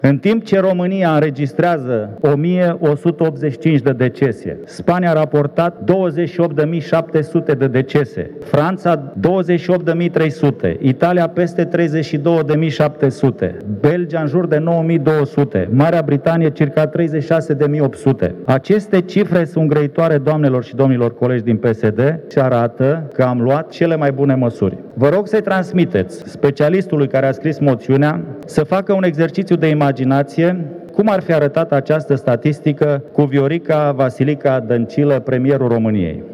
În timp ce România înregistrează 1185 de decese, Spania a raportat 28.700 de decese, Franța 28.300, Italia peste 32.700, Belgia în jur de 9.200, Marea Britanie circa 36.800. Aceste cifre sunt grăitoare, doamnelor și domnilor colegi din PSD, și arată că am luat cele mai bune măsuri. Vă rog să-i transmiteți specialistului care a scris moțiunea să facă un exercițiu de imaginație cum ar fi arătat această statistică cu Viorica Vasilica Dăncilă, premierul României.